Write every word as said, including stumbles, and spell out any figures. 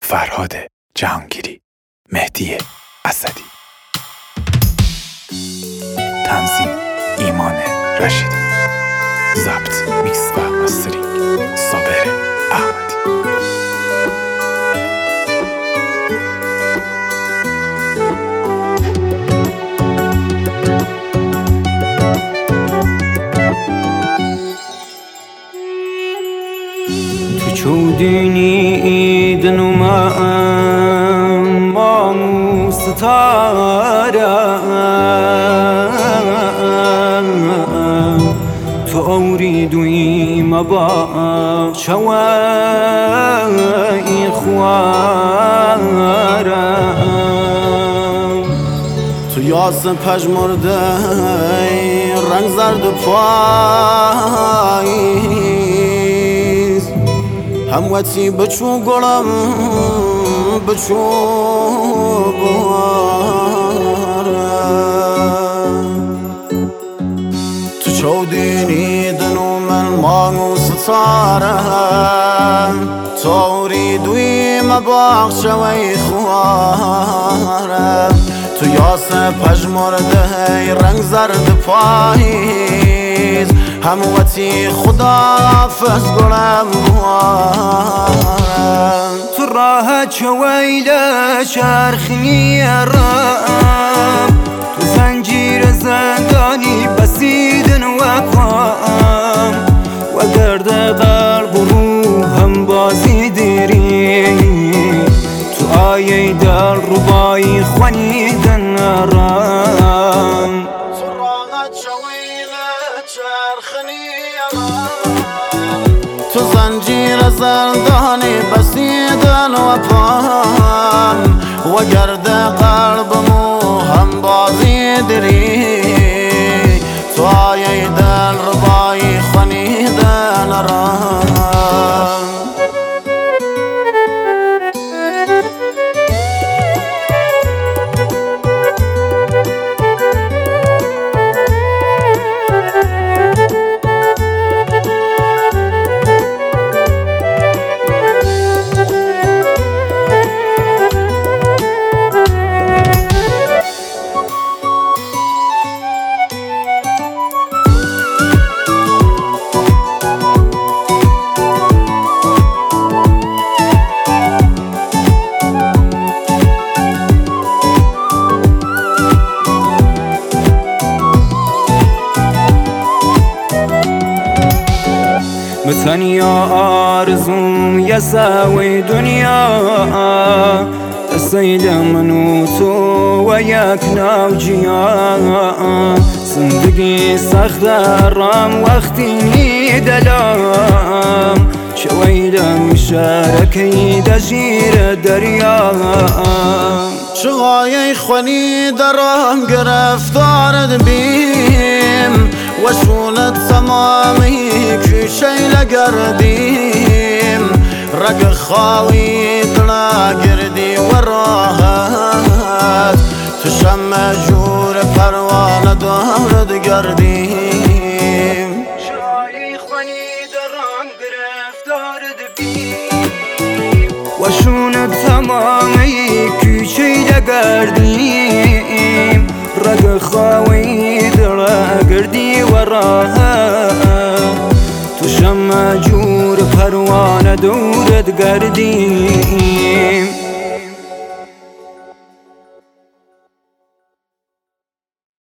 فرهاد جهانگیری، مهدی اسدی. تنظیم ایمان رشیدی. ضبط، میکس و مسترینگ صابر احمدی. چودینی دنومم ما مستارم تو اوریدوی مبا شوای خوارم تو یاس پژمرده رنگ زرد و پاییز هموتی بچو گلم بچو بارم تو چودینی دنو من مانگو ستارم توری دوی مباق شوی خوارم تو یاس پژمرده رنگ زرد پاییز هموتی خداحافظ گلم بوارم تو راه چویل چرخنی رام تو زنجیر زندانی بسیدن و پام و درد قلب و روحم بازی دیری تو آیه دل ربایی خوانیدن رام تو راه چویل چرخنی تو زنجیر زندانی بسیدن و پام و گرد قلبمو هم بازی دری تو آیه دل ربایی خوانیدن رام تنیا آرزوم یساوی دنیا سید منو تو و یک ناوجیا زندگی سخت رام وقتی دلم شویدم شرکی دجیر دریا چغای خونی درم گرفتارد بیم و شونت تمامی کشی لگردیم رگ خواهی دلا گردی و راحت تو شم جور پروانه دارد گردیم چغای خونی درم گرفتارد بیم و شونت تمامی کشی لگردیم رگ خواهی دلا گردی و راحت تو شم جور پروانه دورت گردیم